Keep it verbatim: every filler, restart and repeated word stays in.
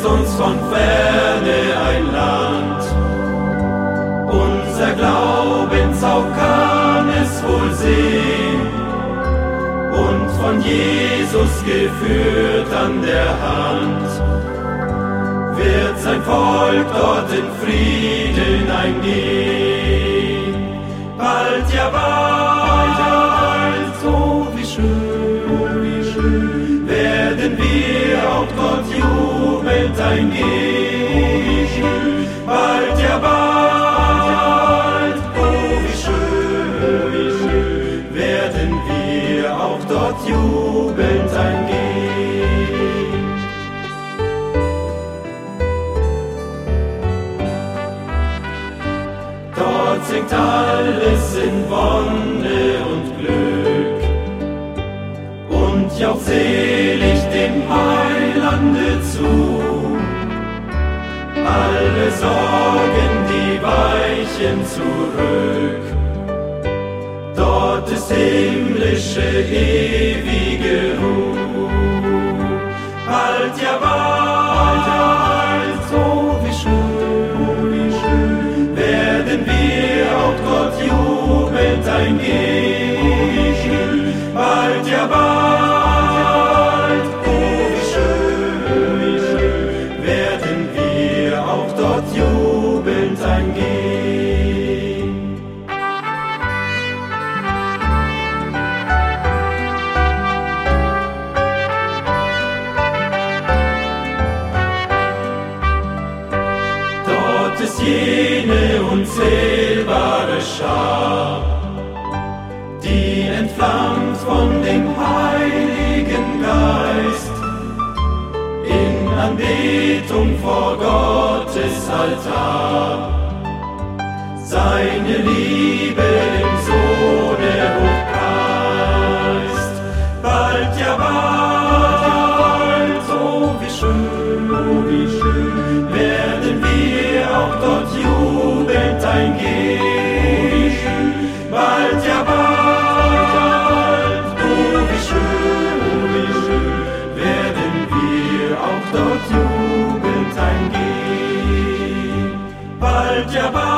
grüßt uns von ferne ein Land. Unser Glaubensauge kann es wohl sehen und von Jesus geführt an der Hand, wird sein Volk dort in Frieden eingehen. Bald, ja bald, bald, oh wie schön, oh wie schön, werden wir auch dort jubelnd eingehen. Oh wie schön, bald, ja bald, oh wie schön, oh wie schön, werden wir auch dort jubelnd eingehen. Dort singt alles in Wonne und Glück und jaucht selig dem Heilande zu. Alle Sorgen, die weichen zurück. Dort ist himmlische, ewige Ruhe. Bald, ja bald, bald, oh wie schön, oh wie schön, werden wir auch dort jubelnd eingehen. Oh wie schön, bald, ja bald, oh wie schön, oh wie schön, werden wir auch dort jubelnd eingehen. Dort ist jene unzählbare Schar, die entflammt von dem Heiligen Geist, in Anbetung vor Gottes Altar, seine Liebe im Sohne hochpreist. Bald, ja bald, oh wie schön, oh wie schön, werden wir auch dort jubelnd eingehen. Oh wie schön, bald, ja bald, oh wie schön, oh wie schön, werden wir auch dort jubelnd eingehen. Bald, ja bald.